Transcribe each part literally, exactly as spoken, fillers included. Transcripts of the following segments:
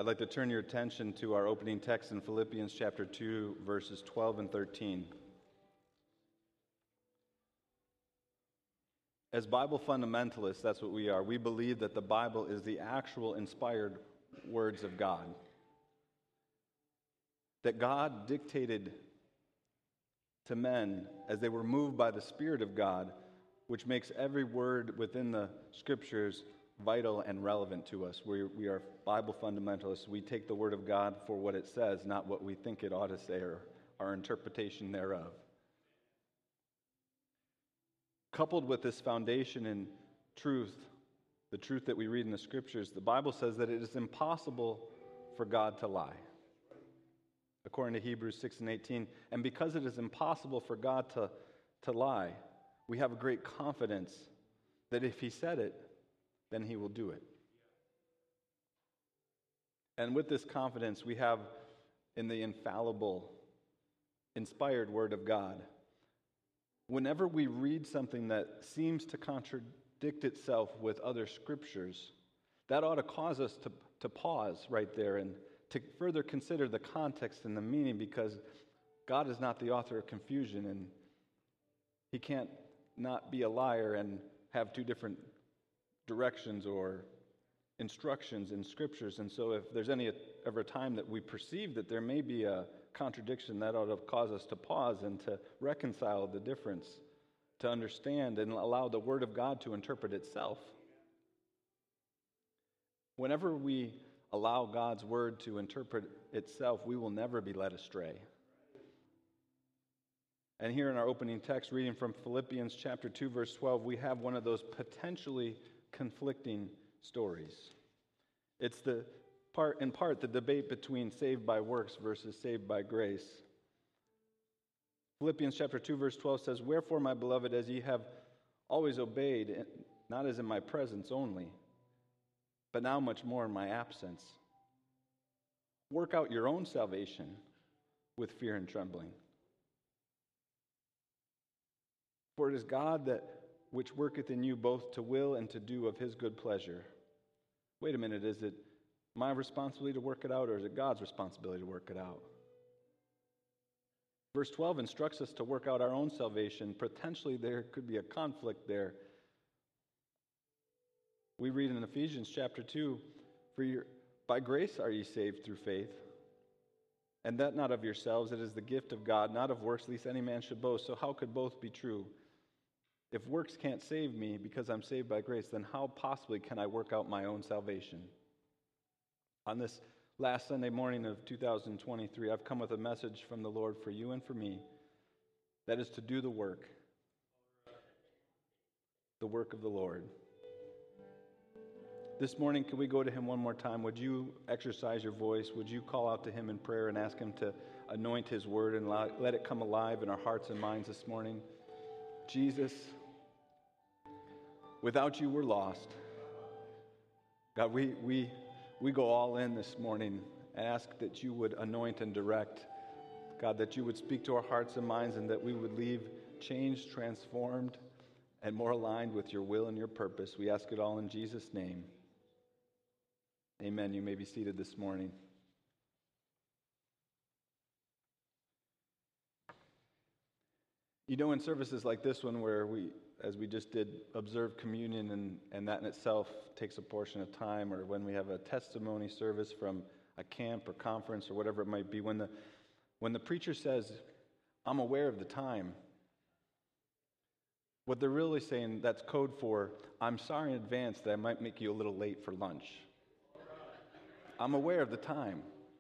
I'd like to turn your attention to our opening text in Philippians chapter two, verses twelve and thirteen. As Bible fundamentalists, that's what we are. We believe that the Bible is the actual inspired words of God. That God dictated to men as they were moved by the Spirit of God, which makes every word within the Scriptures vital and relevant to us. We, we are Bible fundamentalists. We take the Word of God for what it says, not what we think it ought to say or our interpretation thereof. Coupled with this foundation in truth, the truth that we read in the Scriptures, the Bible says that it is impossible for God to lie. According to Hebrews six and eighteen, and because it is impossible for God to, to lie, we have a great confidence that if He said it, then He will do it. And with this confidence, we have in the infallible, inspired Word of God, whenever we read something that seems to contradict itself with other Scriptures, that ought to cause us to, to pause right there and to further consider the context and the meaning, because God is not the author of confusion, and He can't not be a liar and have two different directions or instructions in Scriptures. And so if there's any ever time that we perceive that there may be a contradiction, that ought to cause us to pause and to reconcile the difference, to understand and allow the Word of God to interpret itself. Whenever we allow God's Word to interpret itself, we will never be led astray. And here in our opening text, reading from Philippians chapter two, verse twelve, we have one of those potentially conflicting stories. It's the part, in part, the debate between saved by works versus saved by grace. Philippians chapter two, verse twelve says, "Wherefore, my beloved, as ye have always obeyed, not as in my presence only, but now much more in my absence, work out your own salvation with fear and trembling. For it is God that which worketh in you both to will and to do of His good pleasure." Wait a minute, is it my responsibility to work it out, or is it God's responsibility to work it out? Verse twelve instructs us to work out our own salvation. Potentially there could be a conflict there. We read in Ephesians chapter two, "For your, by grace are ye saved through faith, and that not of yourselves, it is the gift of God, not of works, lest any man should boast." So how could both be true? If works can't save me because I'm saved by grace, then how possibly can I work out my own salvation? On this last Sunday morning of two thousand twenty-three, I've come with a message from the Lord for you and for me, that is to do the work, the work of the Lord. This morning, can we go to Him one more time? Would you exercise your voice? Would you call out to Him in prayer and ask Him to anoint His Word and let it come alive in our hearts and minds this morning? Jesus, without You, we're lost. God, we, we, we go all in this morning and ask that You would anoint and direct. God, that You would speak to our hearts and minds, and that we would leave changed, transformed, and more aligned with Your will and Your purpose. We ask it all in Jesus' name. Amen. You may be seated this morning. You know, in services like this one, where we, as we just did, observe communion, and, and that in itself takes a portion of time, or when we have a testimony service from a camp or conference or whatever it might be, when the, when the preacher says, "I'm aware of the time," what they're really saying, that's code for, "I'm sorry in advance that I might make you a little late for lunch. I'm aware of the time."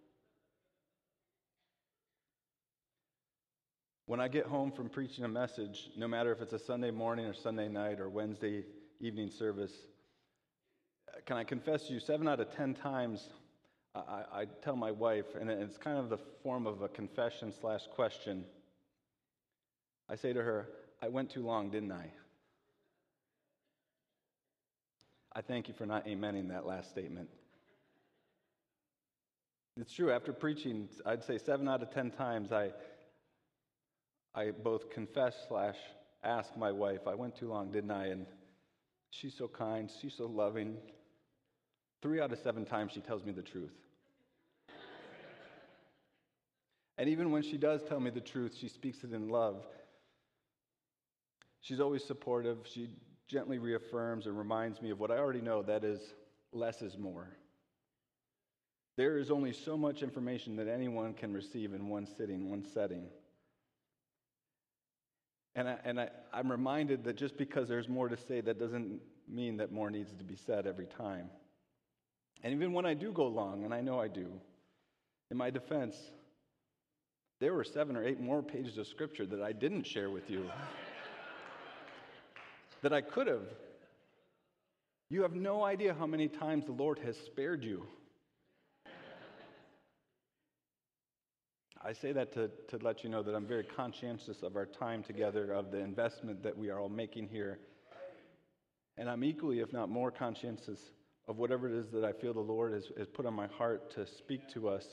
When I get home from preaching a message, no matter if it's a Sunday morning or Sunday night or Wednesday evening service, can I confess to you, seven out of ten times I, I tell my wife, and it's kind of the form of a confession slash question. I say to her, "I went too long, didn't I?" I thank you for not amening that last statement. It's true, after preaching, I'd say seven out of ten times I I both confess slash ask my wife, "I went too long, didn't I?" And she's so kind, she's so loving. Three out of seven times she tells me the truth. And even when she does tell me the truth, she speaks it in love. She's always supportive. She gently reaffirms and reminds me of what I already know, that is, less is more. There is only so much information that anyone can receive in one sitting, one setting. And, I, and I, I'm reminded that just because there's more to say, that doesn't mean that more needs to be said every time. And even when I do go long, and I know I do, in my defense, there were seven or eight more pages of Scripture that I didn't share with you, that I could have. You have no idea how many times the Lord has spared you. I say that to, to let you know that I'm very conscientious of our time together, of the investment that we are all making here. And I'm equally, if not more, conscientious of whatever it is that I feel the Lord has, has put on my heart to speak to us.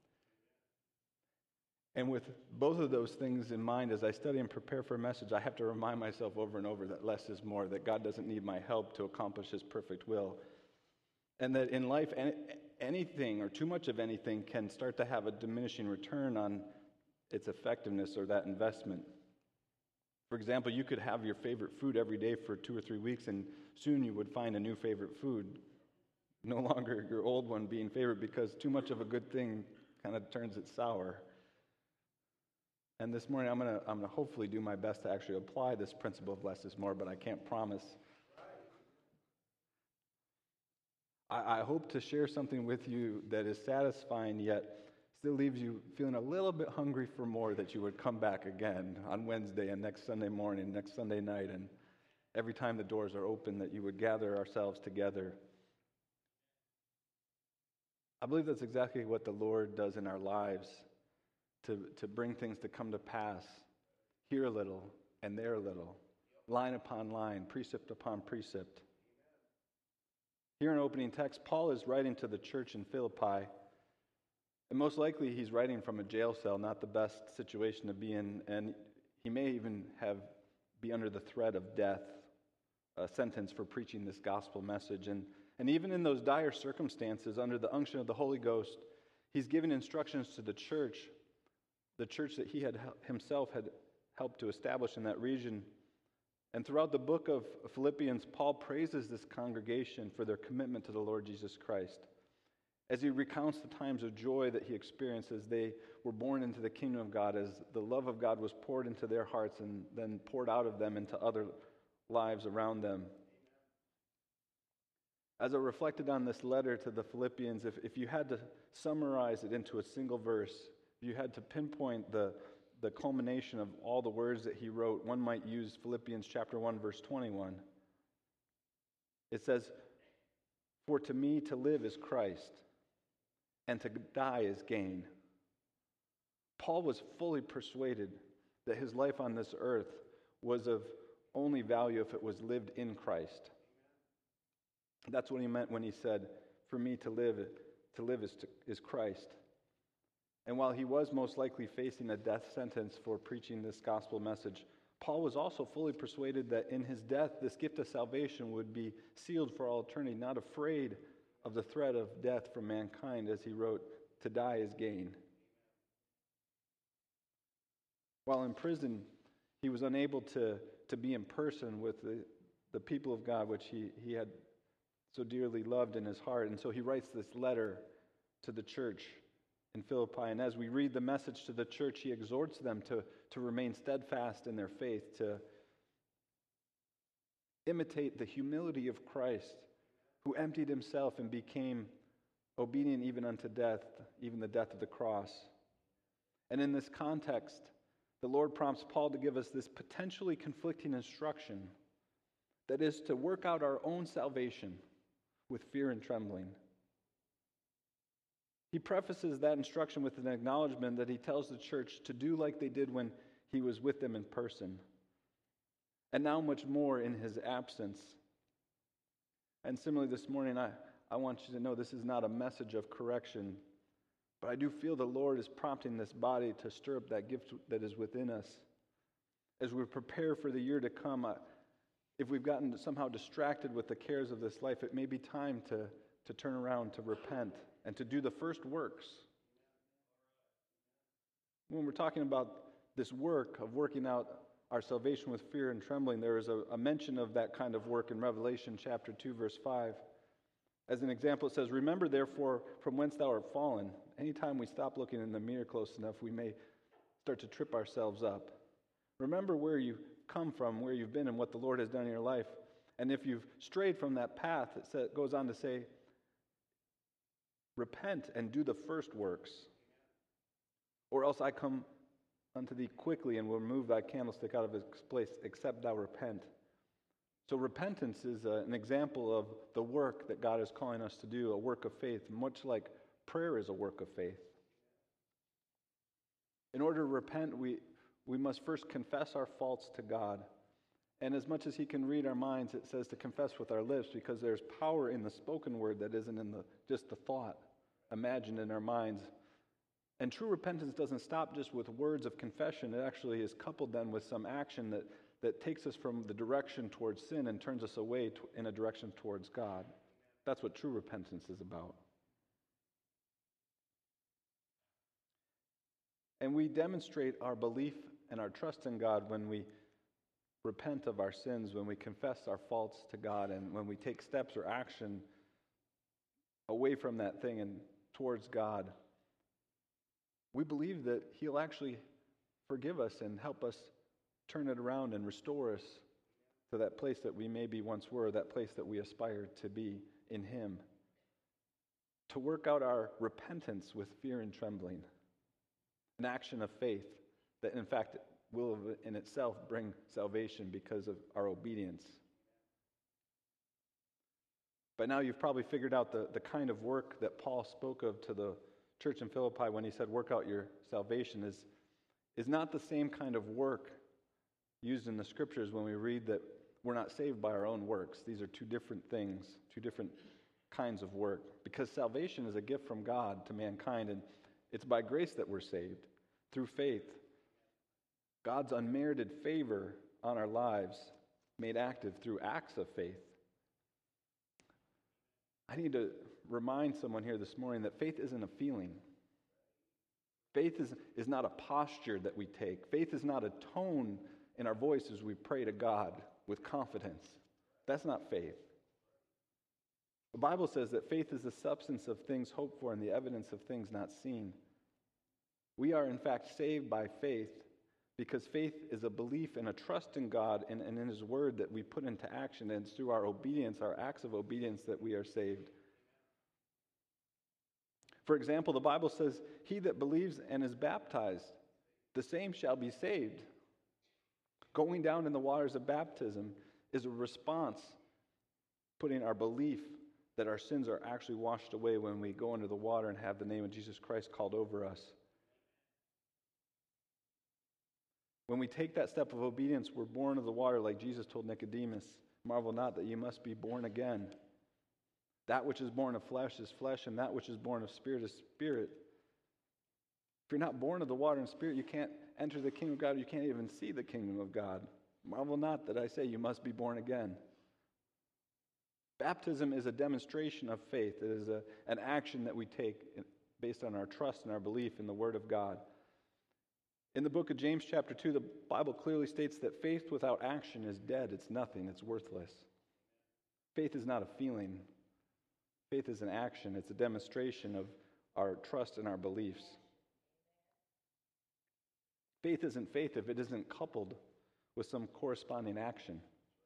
And with both of those things in mind, as I study and prepare for a message, I have to remind myself over and over that less is more, that God doesn't need my help to accomplish His perfect will. And that in life, any, anything or too much of anything can start to have a diminishing return on its effectiveness or that investment. For example, you could have your favorite food every day for two or three weeks, and soon you would find a new favorite food. No longer your old one being favorite, because too much of a good thing kind of turns it sour. And this morning, I'm going to I'm going to hopefully do my best to actually apply this principle of less is more, but I can't promise. I, I hope to share something with you that is satisfying, yet still leaves you feeling a little bit hungry for more, that you would come back again on Wednesday and next Sunday morning, next Sunday night, and every time the doors are open, that you would gather ourselves together. I believe that's exactly what the Lord does in our lives. To, to bring things to come to pass, here a little and there a little, line upon line, precept upon precept. Here in opening text, Paul is writing to the church in Philippi, and most likely he's writing from a jail cell, not the best situation to be in, and he may even have be under the threat of death, a sentence for preaching this gospel message. And, and even in those dire circumstances, under the unction of the Holy Ghost, he's giving instructions to the church, the church that he had himself had helped to establish in that region. And throughout the book of Philippians, Paul praises this congregation for their commitment to the Lord Jesus Christ. As he recounts the times of joy that he experienced as they were born into the kingdom of God, as the love of God was poured into their hearts and then poured out of them into other lives around them. As I reflected on this letter to the Philippians, if, if you had to summarize it into a single verse, if you had to pinpoint the, the culmination of all the words that he wrote, one might use Philippians chapter one, verse twenty-one. It says, "For to me to live is Christ, and to die is gain." Paul was fully persuaded that his life on this earth was of only value if it was lived in Christ. That's what he meant when he said, "For me to live, to live is, to, is Christ." And while he was most likely facing a death sentence for preaching this gospel message, Paul was also fully persuaded that in his death, this gift of salvation would be sealed for all eternity, not afraid of the threat of death from mankind, as he wrote, "To die is gain." While in prison, he was unable to, to be in person with the, the people of God, which he, he had so dearly loved in his heart. And so he writes this letter to the church in Philippi. And as we read the message to the church, he exhorts them to, to remain steadfast in their faith, to imitate the humility of Christ, who emptied himself and became obedient even unto death, even the death of the cross. And in this context, the Lord prompts Paul to give us this potentially conflicting instruction, that is to work out our own salvation with fear and trembling. He prefaces that instruction with an acknowledgement that he tells the church to do like they did when he was with them in person, and now much more in his absence. And similarly this morning, I, I want you to know this is not a message of correction, but I do feel the Lord is prompting this body to stir up that gift that is within us. As we prepare for the year to come, I, if we've gotten somehow distracted with the cares of this life, it may be time to, to turn around, to repent, and to do the first works. When we're talking about this work of working out our salvation with fear and trembling, there is a, a mention of that kind of work in Revelation chapter two, verse five. As an example, it says, "Remember, therefore, from whence thou art fallen." Anytime we stop looking in the mirror close enough, we may start to trip ourselves up. Remember where you come from, where you've been, and what the Lord has done in your life. And if you've strayed from that path, it sa- goes on to say, "Repent and do the first works, or else I come unto thee quickly and will remove thy candlestick out of its place, except thou repent." So repentance is a, an example of the work that God is calling us to do, a work of faith, much like prayer is a work of faith. In order to repent, we, we must first confess our faults to God. And as much as He can read our minds, it says to confess with our lips, because there's power in the spoken word that isn't in the just the thought imagined in our minds. And true repentance doesn't stop just with words of confession. It actually is coupled then with some action that, that takes us from the direction towards sin and turns us away to, in a direction towards God. That's what true repentance is about. And we demonstrate our belief and our trust in God when we repent of our sins, when we confess our faults to God, and when we take steps or action away from that thing and towards God. We believe that He'll actually forgive us and help us turn it around and restore us to that place that we maybe once were, that place that we aspire to be in Him. To work out our repentance with fear and trembling. An action of faith that in fact will in itself bring salvation because of our obedience. By now you've probably figured out the, the kind of work that Paul spoke of to the church in Philippi when he said, "Work out your salvation," is, is not the same kind of work used in the scriptures when we read that we're not saved by our own works. These are two different things, two different kinds of work. Because salvation is a gift from God to mankind, and it's by grace that we're saved, through faith. God's unmerited favor on our lives made active through acts of faith. I need to remind someone here this morning that faith isn't a feeling. Faith is, is not a posture that we take. Faith is not a tone in our voice as we pray to God with confidence. That's not faith. The Bible says that faith is the substance of things hoped for and the evidence of things not seen. We are in fact saved by faith because faith is a belief and a trust in God and, and in His Word that we put into action, and it's through our obedience, our acts of obedience, that we are saved. For example, the Bible says, "He that believes and is baptized, the same shall be saved." Going down in the waters of baptism is a response, putting our belief that our sins are actually washed away when we go into the water and have the name of Jesus Christ called over us. When we take that step of obedience, we're born of the water, like Jesus told Nicodemus, "Marvel not that you must be born again. That which is born of flesh is flesh, and that which is born of spirit is spirit." If you're not born of the water and spirit, you can't enter the kingdom of God. You can't even see the kingdom of God. Marvel not that I say you must be born again. Baptism is a demonstration of faith. It is a, an action that we take based on our trust and our belief in the Word of God. In the book of James chapter two, the Bible clearly states that faith without action is dead. It's nothing. It's worthless. Faith is not a feeling. Faith is an action. It's a demonstration of our trust and our beliefs. Faith isn't faith if it isn't coupled with some corresponding action.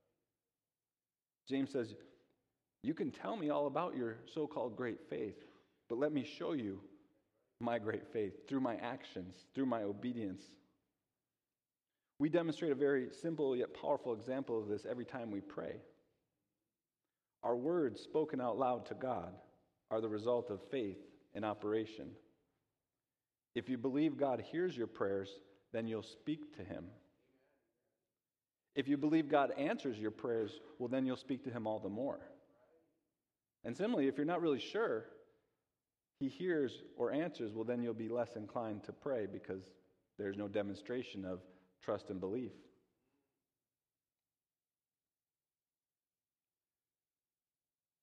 James says, "You can tell me all about your so-called great faith, but let me show you my great faith through my actions, through my obedience." We demonstrate a very simple yet powerful example of this every time we pray. Our words spoken out loud to God are the result of faith in operation. If you believe God hears your prayers, then you'll speak to Him. If you believe God answers your prayers, well, then you'll speak to Him all the more. And similarly, if you're not really sure He hears or answers, well, then you'll be less inclined to pray because there's no demonstration of trust and belief.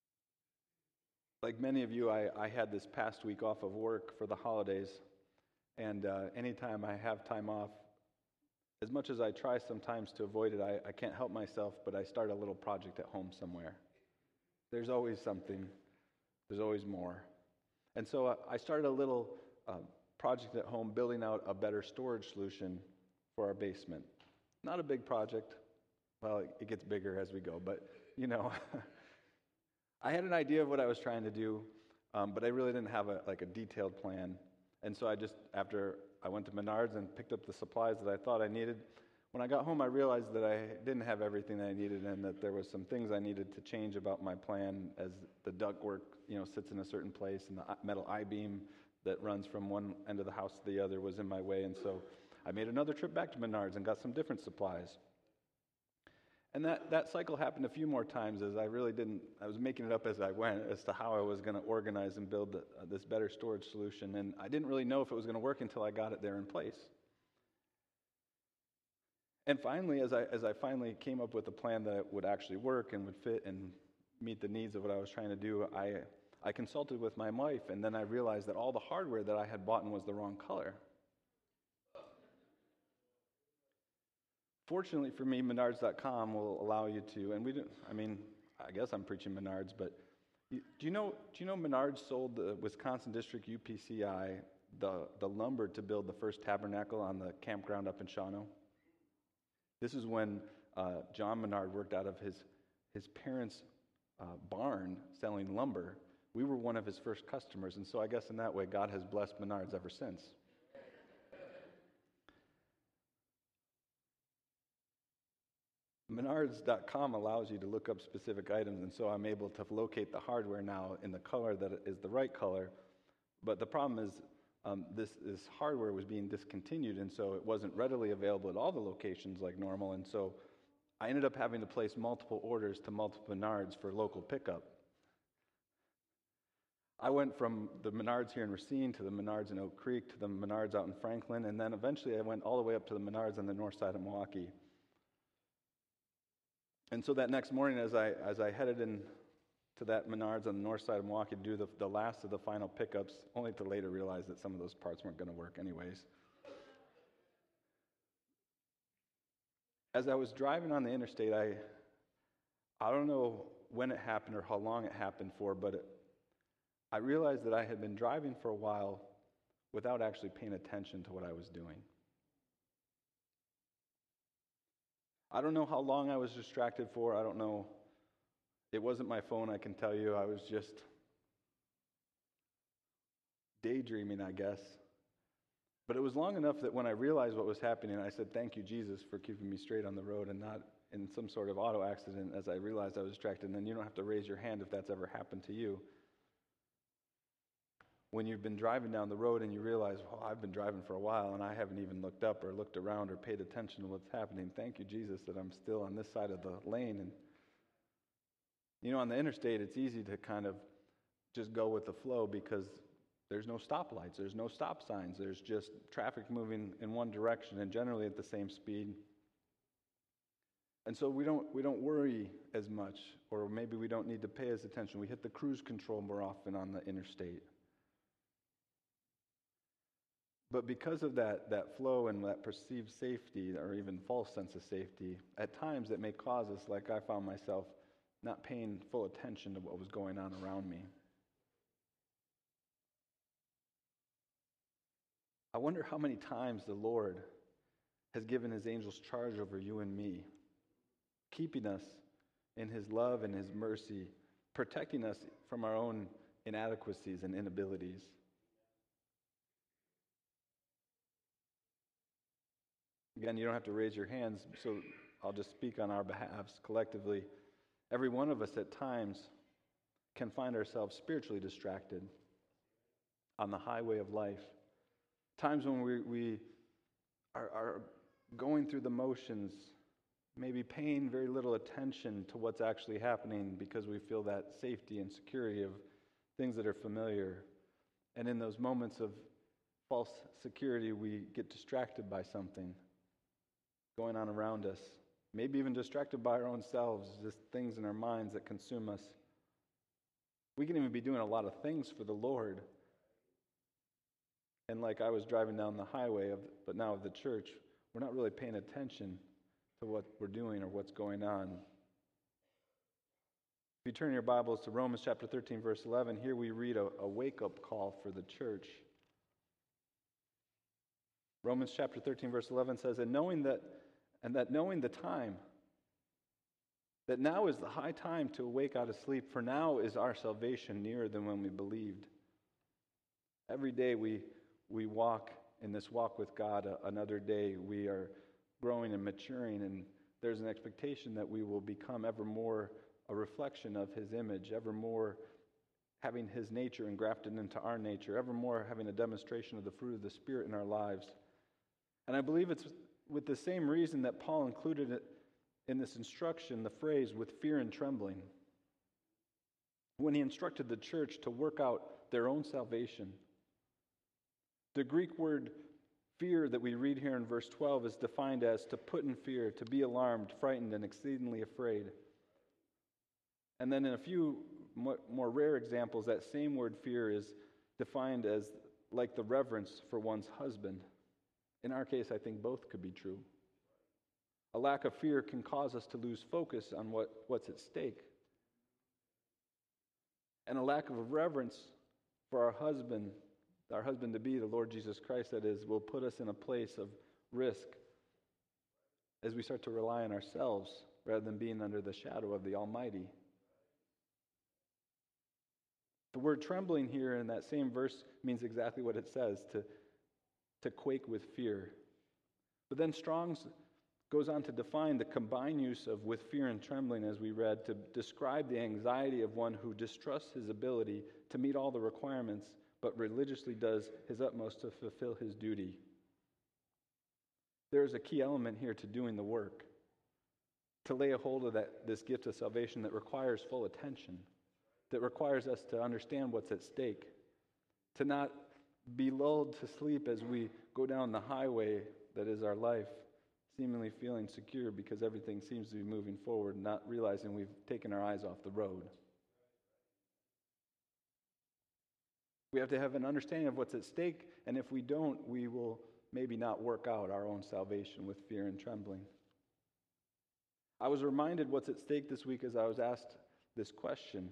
Like many of you, I, I had this past week off of work for the holidays. And uh, anytime I have time off, as much as I try sometimes to avoid it, I, I can't help myself, but I start a little project at home somewhere. There's always something. There's always more. And so uh, I started a little uh, project at home building out a better storage solution for our basement. Not a big project. Well, it gets bigger as we go, but, you know, I had an idea of what I was trying to do, um, but I really didn't have a, like a detailed plan. And so I just, after I went to Menards and picked up the supplies that I thought I needed, when I got home, I realized that I didn't have everything that I needed and that there was some things I needed to change about my plan, as the ductwork, you know, sits in a certain place, and the metal I-beam that runs from one end of the house to the other was in my way. And so I made another trip back to Menards and got some different supplies. And that, that cycle happened a few more times, as I really didn't, I was making it up as I went as to how I was going to organize and build the, uh, this better storage solution. And I didn't really know if it was going to work until I got it there in place. And finally, as I, as I finally came up with a plan that would actually work and would fit and meet the needs of what I was trying to do, I, I consulted with my wife, and then I realized that all the hardware that I had bought was the wrong color. Fortunately for me, Menards dot com will allow you to, and we didn't, I mean, I guess I'm preaching Menards, but you, do you know do you know Menards sold the Wisconsin District U P C I the, the lumber to build the first tabernacle on the campground up in Shawano? This is when uh, John Menard worked out of his, his parents' uh, barn selling lumber. We were one of his first customers, and so I guess in that way, God has blessed Menards ever since. Menards dot com allows you to look up specific items, and so I'm able to locate the hardware now in the color that is the right color. But the problem is um, this, this hardware was being discontinued, and so it wasn't readily available at all the locations like normal, and so I ended up having to place multiple orders to multiple Menards for local pickup. I went from the Menards here in Racine to the Menards in Oak Creek to the Menards out in Franklin, and then eventually I went all the way up to the Menards on the north side of Milwaukee. And so that next morning, as I as I headed in to that Menards on the north side of Milwaukee to do the, the last of the final pickups, only to later realize that some of those parts weren't going to work anyways. As I was driving on the interstate, I I don't know when it happened or how long it happened for, but it, I realized that I had been driving for a while without actually paying attention to what I was doing. I don't know how long I was distracted for. I don't know. It wasn't my phone, I can tell you. I was just daydreaming, I guess. But it was long enough that when I realized what was happening, I said, "Thank you, Jesus, for keeping me straight on the road and not in some sort of auto accident," as I realized I was distracted. And then you don't have to raise your hand if that's ever happened to you. When you've been driving down the road and you realize, well, I've been driving for a while and I haven't even looked up or looked around or paid attention to what's happening. Thank you, Jesus, that I'm still on this side of the lane. And, you know, on the interstate, it's easy to kind of just go with the flow because there's no stoplights, there's no stop signs, there's just traffic moving in one direction and generally at the same speed. And so we don't we don't worry as much, or maybe we don't need to pay as attention. We hit the cruise control more often on the interstate. But because of that, that flow and that perceived safety, or even false sense of safety, at times it may cause us, like I found myself, not paying full attention to what was going on around me. I wonder how many times the Lord has given his angels charge over you and me, keeping us in his love and his mercy, protecting us from our own inadequacies and inabilities. Again, you don't have to raise your hands, so I'll just speak on our behalves collectively. Every one of us at times can find ourselves spiritually distracted on the highway of life. Times when we, we are, are going through the motions, maybe paying very little attention to what's actually happening because we feel that safety and security of things that are familiar. And in those moments of false security, we get distracted by something going on around us, maybe even distracted by our own selves, just things in our minds that consume us. We can even be doing a lot of things for the Lord, And like I was driving down the highway, of, but now of the church, we're not really paying attention to what we're doing or what's going on. If you turn your Bibles to Romans chapter thirteen, verse eleven, here we read a, a wake-up call for the church. Romans chapter thirteen, verse eleven says, and knowing that, and that knowing the time, that now is the high time to awake out of sleep, for now is our salvation nearer than when we believed. Every day we we walk in this walk with God, uh, another day we are growing and maturing, and there's an expectation that we will become ever more a reflection of His image, ever more having His nature engrafted into our nature, ever more having a demonstration of the fruit of the Spirit in our lives. And I believe it's with the same reason that Paul included it in this instruction, the phrase, with fear and trembling. When he instructed the church to work out their own salvation. The Greek word fear that we read here in verse twelve is defined as to put in fear, to be alarmed, frightened, and exceedingly afraid. And then in a few more rare examples, that same word fear is defined as like the reverence for one's husband. In our case, I think both could be true. A lack of fear can cause us to lose focus on what, what's at stake. And a lack of reverence for our husband, our husband-to-be, the Lord Jesus Christ, that is, will put us in a place of risk as we start to rely on ourselves rather than being under the shadow of the Almighty. The word trembling here in that same verse means exactly what it says, to, to quake with fear. But then Strong's goes on to define the combined use of with fear and trembling, as we read, to describe the anxiety of one who distrusts his ability to meet all the requirements, but religiously does his utmost to fulfill his duty. There is a key element here to doing the work, to lay a hold of that, this gift of salvation that requires full attention, that requires us to understand what's at stake, to not be lulled to sleep as we go down the highway that is our life, seemingly feeling secure because everything seems to be moving forward, not realizing we've taken our eyes off the road. We have to have an understanding of what's at stake, and if we don't, we will maybe not work out our own salvation with fear and trembling. I was reminded what's at stake this week as I was asked this question.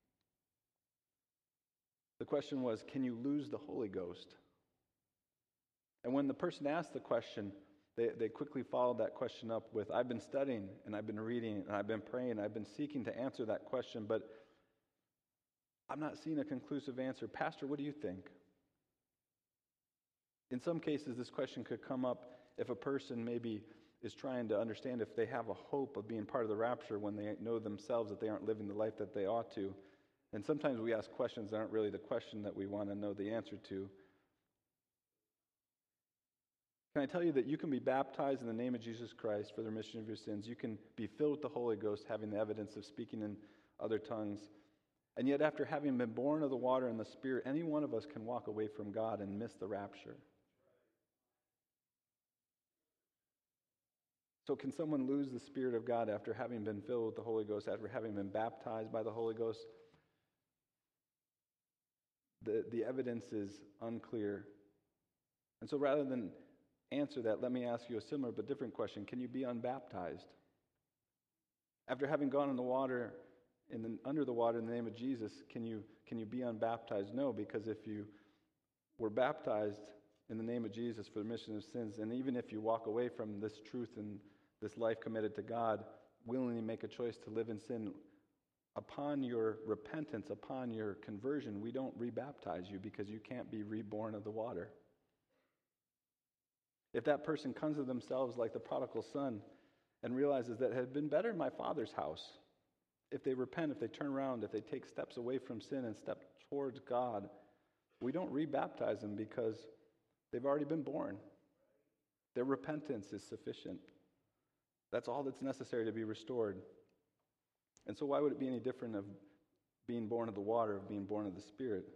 The question was, can you lose the Holy Ghost? And when the person asked the question, They, they quickly followed that question up with, I've been studying, and I've been reading, and I've been praying, and I've been seeking to answer that question, but I'm not seeing a conclusive answer. Pastor, what do you think? In some cases, this question could come up if a person maybe is trying to understand if they have a hope of being part of the rapture when they know themselves that they aren't living the life that they ought to. And sometimes we ask questions that aren't really the question that we want to know the answer to. Can I tell you that you can be baptized in the name of Jesus Christ for the remission of your sins? You can be filled with the Holy Ghost, having the evidence of speaking in other tongues. And yet, after having been born of the water and the Spirit, any one of us can walk away from God and miss the rapture. So can someone lose the Spirit of God after having been filled with the Holy Ghost, after having been baptized by the Holy Ghost? The, the evidence is unclear. And so rather than answer that, let me ask you a similar but different question. Can you be unbaptized? After having gone in the water, in the, under the water in the name of Jesus, can you, can you be unbaptized? No, because if you were baptized in the name of Jesus for the remission of sins, and even if you walk away from this truth and this life committed to God, willingly make a choice to live in sin, upon your repentance, upon your conversion, we don't rebaptize you because you can't be reborn of the water. If that person comes to themselves like the prodigal son and realizes that it had been better in my Father's house, if they repent, if they turn around, if they take steps away from sin and step towards God, we don't rebaptize them because they've already been born. Their repentance is sufficient. That's all that's necessary to be restored. And so why would it be any different of being born of the water, of being born of the Spirit?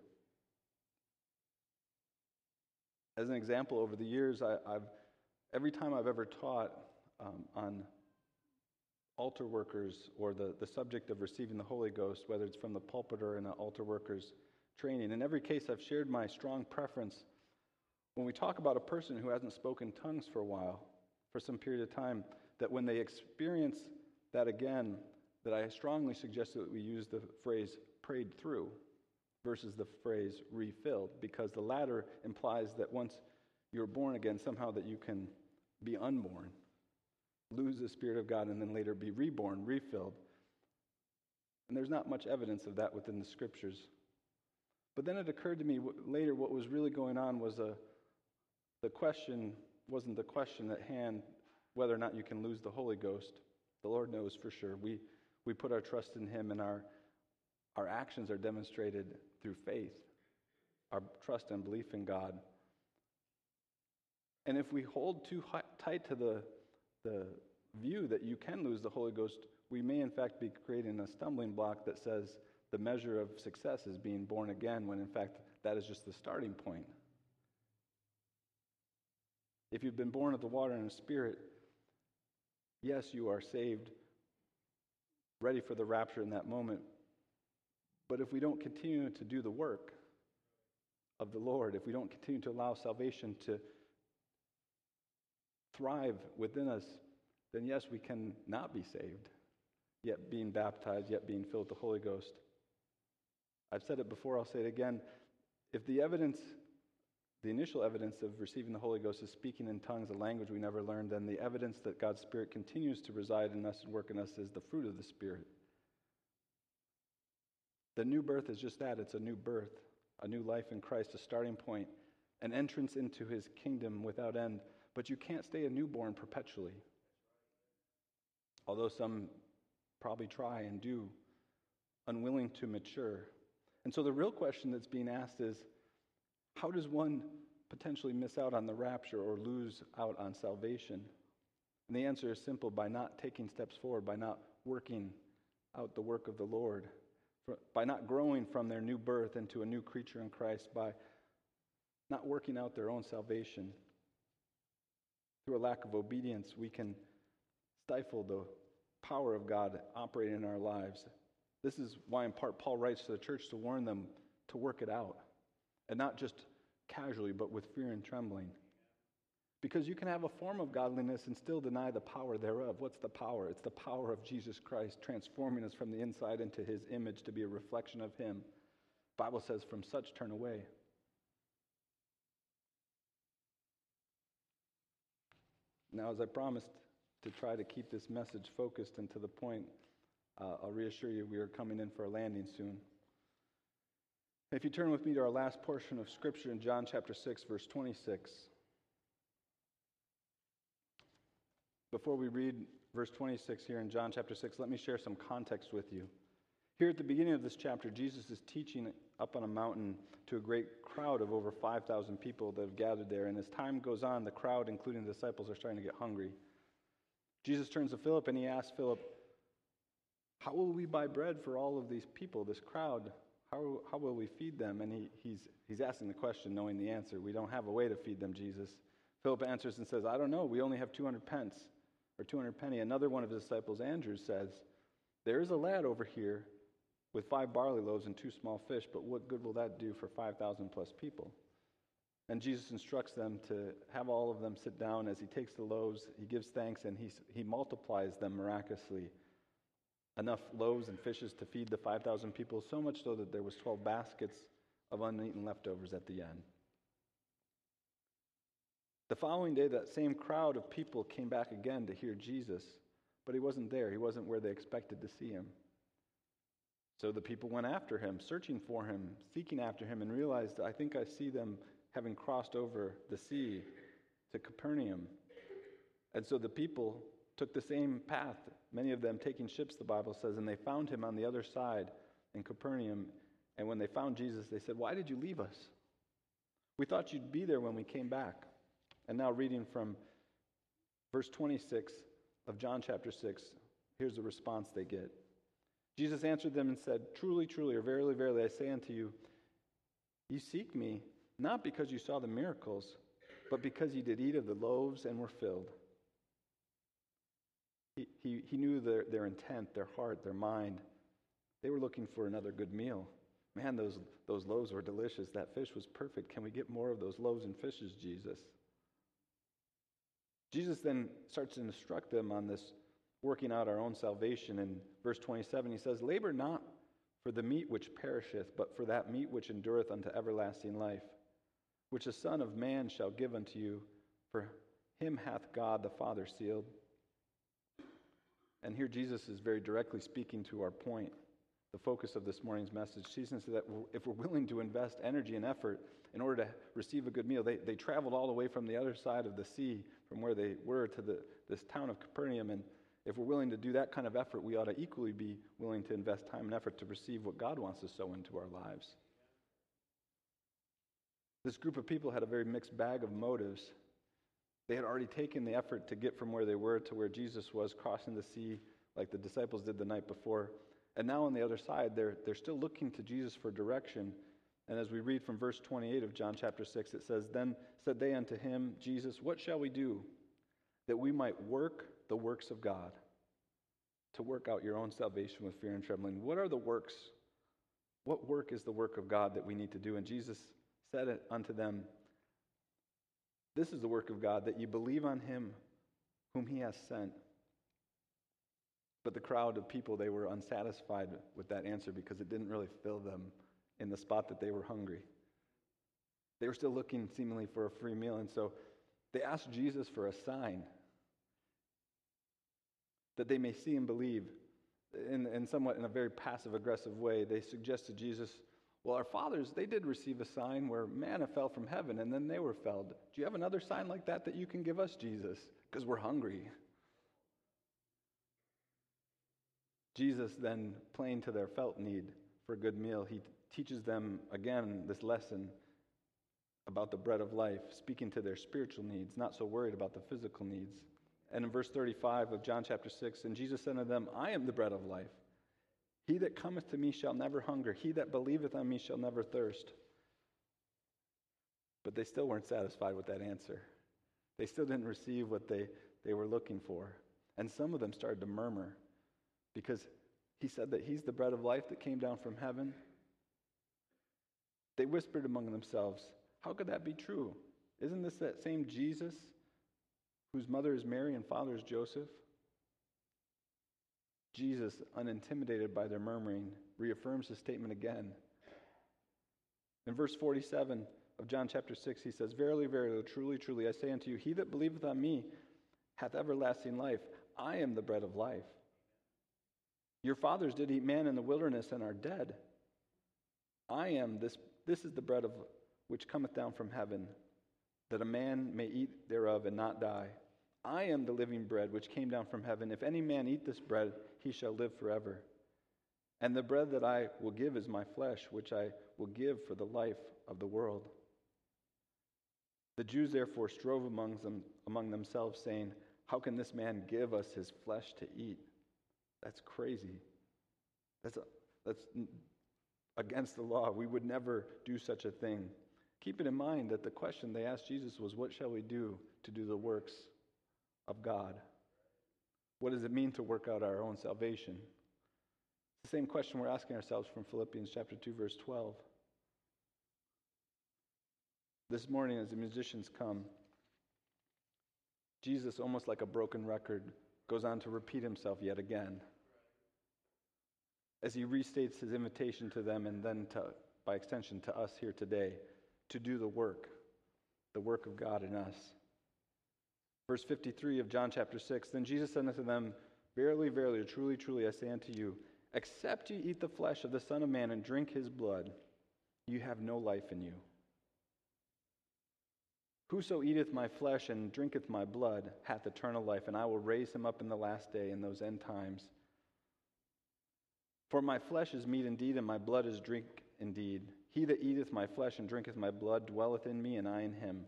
As an example, over the years, I, I've every time I've ever taught um, on altar workers or the, the subject of receiving the Holy Ghost, whether it's from the pulpit or in an altar workers training, in every case I've shared my strong preference when we talk about a person who hasn't spoken tongues for a while, for some period of time, that when they experience that again, that I strongly suggest that we use the phrase prayed through versus the phrase refilled, because the latter implies that once you're born again, somehow that you can be unborn, lose the Spirit of God, and then later be reborn, refilled. And there's not much evidence of that within the Scriptures. But then it occurred to me later what was really going on was a, the question wasn't the question at hand whether or not you can lose the Holy Ghost. The Lord knows for sure. We we put our trust in Him, and our our actions are demonstrated through faith, our trust and belief in God. And if we hold too high, tight to the the view that you can lose the Holy Ghost, we may in fact be creating a stumbling block that says the measure of success is being born again, when in fact that is just the starting point. If you've been born of the water and the Spirit, yes, you are saved, ready for the rapture in that moment. But if we don't continue to do the work of the Lord, if we don't continue to allow salvation to thrive within us, then yes, we can not be saved, yet being baptized, yet being filled with the Holy Ghost. I've said it before, I'll say it again. If the evidence, the initial evidence of receiving the Holy Ghost is speaking in tongues, a language we never learned, then the evidence that God's Spirit continues to reside in us and work in us is the fruit of the Spirit. The new birth is just that. It's a new birth, a new life in Christ, a starting point, an entrance into His kingdom without end. But you can't stay a newborn perpetually. Although some probably try and do, unwilling to mature. And so the real question that's being asked is, how does one potentially miss out on the rapture or lose out on salvation? And the answer is simple: by not taking steps forward, by not working out the work of the Lord, for, by not growing from their new birth into a new creature in Christ, by not working out their own salvation. Through a lack of obedience, we can stifle the power of God operating in our lives. This is why in part Paul writes to the church to warn them to work it out. And not just casually, but with fear and trembling. Because you can have a form of godliness and still deny the power thereof. What's the power? It's the power of Jesus Christ transforming us from the inside into His image to be a reflection of Him. The Bible says, from such turn away. Now, as I promised to try to keep this message focused and to the point, uh, I'll reassure you we are coming in for a landing soon. If you turn with me to our last portion of Scripture in John chapter six, verse twenty-six. Before we read verse twenty-six here in John chapter six, let me share some context with you. Here at the beginning of this chapter, Jesus is teaching up on a mountain to a great crowd of over five thousand people that have gathered there. And as time goes on, the crowd, including the disciples, are starting to get hungry. Jesus turns to Philip and He asks Philip, how will we buy bread for all of these people, this crowd? How, how will we feed them? And he, he's, he's asking the question knowing the answer. We don't have a way to feed them, Jesus. Philip answers and says, I don't know. We only have two hundred pence or two hundred penny. Another one of his disciples, Andrew, says, there is a lad over here with five barley loaves and two small fish, but what good will that do for five thousand plus people? And Jesus instructs them to have all of them sit down. As He takes the loaves, He gives thanks, and he, he multiplies them miraculously. Enough loaves and fishes to feed the five thousand people, so much so that there was twelve baskets of uneaten leftovers at the end. The following day, that same crowd of people came back again to hear Jesus, but He wasn't there. He wasn't where they expected to see Him. So the people went after Him, searching for Him, seeking after Him, and realized, I think I see them having crossed over the sea to Capernaum. And so the people took the same path, many of them taking ships, the Bible says, and they found Him on the other side in Capernaum. And when they found Jesus, they said, why did you leave us? We thought you'd be there when we came back. And now reading from verse twenty-six of John chapter six, here's the response they get. Jesus answered them and said, truly, truly, or verily, verily, I say unto you, ye seek me, not because you saw the miracles, but because ye did eat of the loaves and were filled. He, he, he knew their, their intent, their heart, their mind. They were looking for another good meal. Man, those, those loaves were delicious. That fish was perfect. Can we get more of those loaves and fishes, Jesus? Jesus then starts to instruct them on this working out our own salvation. In verse twenty-seven, he says, labor not for the meat which perisheth, but for that meat which endureth unto everlasting life, which the Son of Man shall give unto you, for him hath God the Father sealed. And here Jesus is very directly speaking to our point, the focus of this morning's message. Jesus said that if we're willing to invest energy and effort in order to receive a good meal, they, they traveled all the way from the other side of the sea, from where they were to the, this town of Capernaum, and if we're willing to do that kind of effort, we ought to equally be willing to invest time and effort to receive what God wants to sow into our lives. This group of people had a very mixed bag of motives. They had already taken the effort to get from where they were to where Jesus was, crossing the sea like the disciples did the night before. And now on the other side, they're, they're still looking to Jesus for direction. And as we read from verse twenty-eight of John chapter six, it says, then said they unto him, Jesus, what shall we do that we might work the works of God? To work out your own salvation with fear and trembling. What are the works? What work is the work of God that we need to do? And Jesus said it unto them, this is the work of God, that you believe on him whom he has sent. But the crowd of people, they were unsatisfied with that answer because it didn't really fill them in the spot that they were hungry. They were still looking seemingly for a free meal, and so they asked Jesus for a sign that they may see and believe. In, in somewhat in a very passive-aggressive way, they suggest to Jesus, well, our fathers, they did receive a sign where manna fell from heaven and then they were felled. Do you have another sign like that that you can give us, Jesus? Because we're hungry. Jesus then, playing to their felt need for a good meal, he teaches them again this lesson about the bread of life, speaking to their spiritual needs, not so worried about the physical needs. And in verse thirty-five of John chapter six, and Jesus said unto them, I am the bread of life. He that cometh to me shall never hunger. He that believeth on me shall never thirst. But they still weren't satisfied with that answer. They still didn't receive what they, they were looking for. And some of them started to murmur because he said that he's the bread of life that came down from heaven. They whispered among themselves, how could that be true? Isn't this that same Jesus whose mother is Mary and father is Joseph? Jesus, unintimidated by their murmuring, reaffirms his statement again. In verse forty-seven of John chapter six, he says, verily, verily, truly, truly, I say unto you, he that believeth on me hath everlasting life. I am the bread of life. Your fathers did eat manna in the wilderness and are dead. I am, this, this is the bread of which cometh down from heaven, that a man may eat thereof and not die. I am the living bread which came down from heaven. If any man eat this bread, he shall live forever. And the bread that I will give is my flesh, which I will give for the life of the world. The Jews therefore strove among them, among themselves, saying, how can this man give us his flesh to eat? That's crazy. That's, a, that's against the law. We would never do such a thing. Keep it in mind that the question they asked Jesus was, what shall we do to do the works of God? What does it mean to work out our own salvation? It's the same question we're asking ourselves from Philippians chapter two, verse twelve. This morning, as the musicians come, Jesus, almost like a broken record, goes on to repeat himself yet again as he restates his invitation to them and then, to, by extension, to us here today, to do the work, the work of God in us. Verse fifty-three of John chapter six, then Jesus said unto them, verily, verily, truly, truly, I say unto you, except ye eat the flesh of the Son of Man and drink his blood, you have no life in you. Whoso eateth my flesh and drinketh my blood hath eternal life, and I will raise him up in the last day, in those end times. For my flesh is meat indeed, and my blood is drink indeed. He that eateth my flesh and drinketh my blood dwelleth in me, and I in him.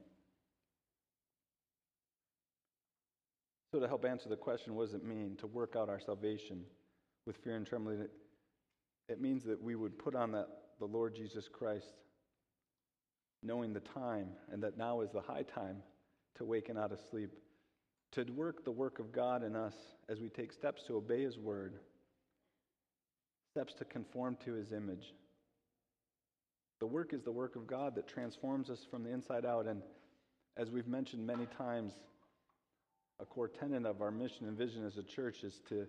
So to help answer the question, what does it mean to work out our salvation with fear and trembling? It, it means that we would put on that the Lord Jesus Christ, knowing the time, and that now is the high time to waken out of sleep, to work the work of God in us as we take steps to obey his word, steps to conform to his image, The work is the work of God that transforms us from the inside out. And as we've mentioned many times, a core tenet of our mission and vision as a church is to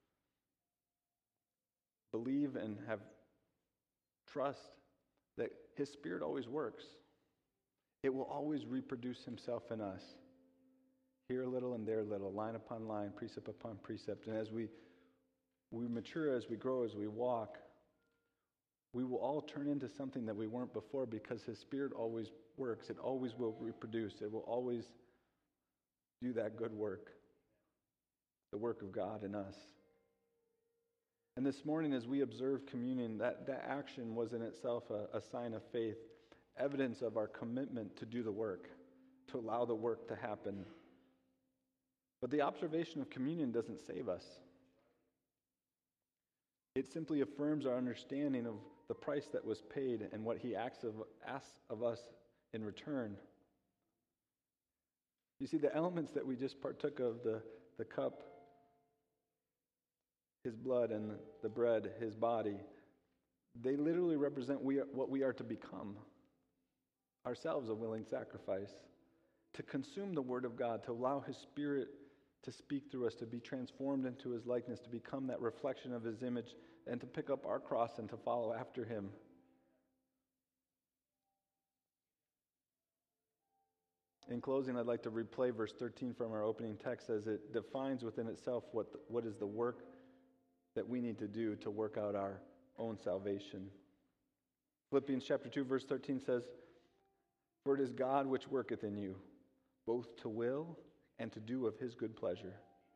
believe and have trust that His Spirit always works. It will always reproduce Himself in us. Here a little and there a little, line upon line, precept upon precept. And as we, we mature, as we grow, as we walk, we will all turn into something that we weren't before because His Spirit always works. It always will reproduce. It will always do that good work, the work of God in us. And this morning, as we observe communion, that, that action was in itself a, a sign of faith, evidence of our commitment to do the work, to allow the work to happen. But the observation of communion doesn't save us. It simply affirms our understanding of the price that was paid and what He asks of, asks of us in return. You see, the elements that we just partook of, the, the cup, His blood, and the bread, His body, they literally represent we are, what we are to become. Ourselves a willing sacrifice. To consume the Word of God, to allow His Spirit to speak through us, to be transformed into His likeness, to become that reflection of His image, and to pick up our cross and to follow after Him. In closing, I'd like to replay verse thirteen from our opening text as it defines within itself what, the, what is the work that we need to do to work out our own salvation. Philippians chapter two, verse thirteen says, "For it is God which worketh in you, both to will and to do of His good pleasure."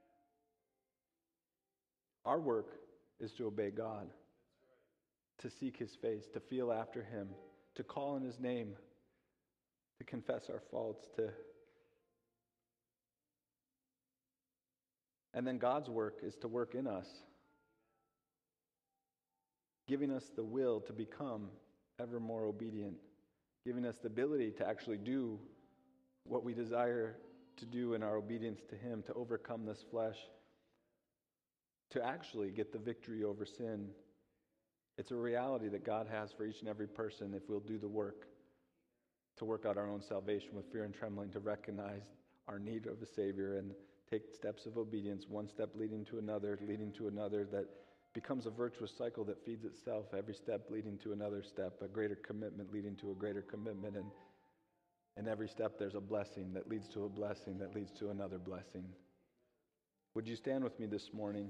Our work is to obey God, to seek His face, to feel after Him, to call on His name, to confess our faults, to and then God's work is to work in us, giving us the will to become ever more obedient, giving us the ability to actually do what we desire to do in our obedience to Him, to overcome this flesh, to actually get the victory over sin. It's a reality that God has for each and every person if we'll do the work, to work out our own salvation with fear and trembling, to recognize our need of a Savior and take steps of obedience, one step leading to another, leading to another, that becomes a virtuous cycle that feeds itself, every step leading to another step, a greater commitment leading to a greater commitment, and in every step there's a blessing that leads to a blessing that leads to another blessing. Would you stand with me this morning?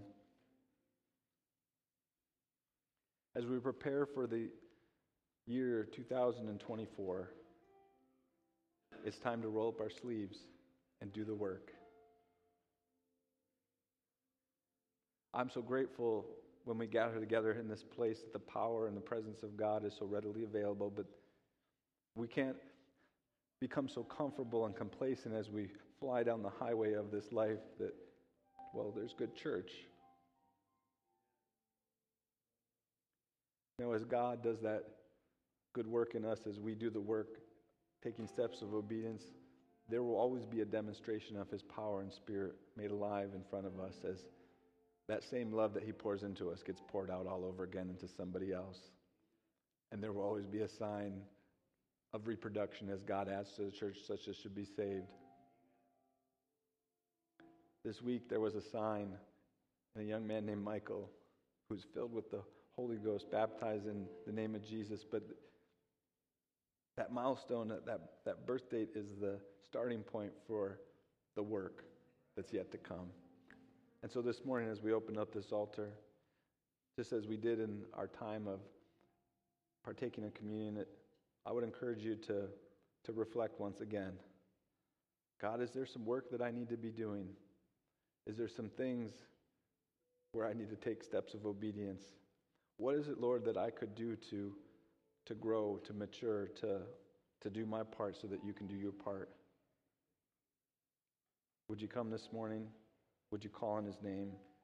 As we prepare for the year two thousand twenty-four, it's time to roll up our sleeves and do the work. I'm so grateful when we gather together in this place that the power and the presence of God is so readily available, but we can't become so comfortable and complacent as we fly down the highway of this life that, well, there's good church. You know, as God does that good work in us, as we do the work, taking steps of obedience, there will always be a demonstration of His power and Spirit made alive in front of us as that same love that He pours into us gets poured out all over again into somebody else. And there will always be a sign of reproduction as God adds to the church such as should be saved. This week there was a sign, and a young man named Michael who's filled with the Holy Ghost, baptized in the name of Jesus. But that milestone, that, that, that birth date is the starting point for the work that's yet to come. And so this morning as we open up this altar, just as we did in our time of partaking in communion, it, I would encourage you to, to reflect once again. God, is there some work that I need to be doing? Is there some things where I need to take steps of obedience? What is it, Lord, that I could do to, to grow, to mature, to, to do my part so that you can do your part? Would you come this morning? Would you call on His name?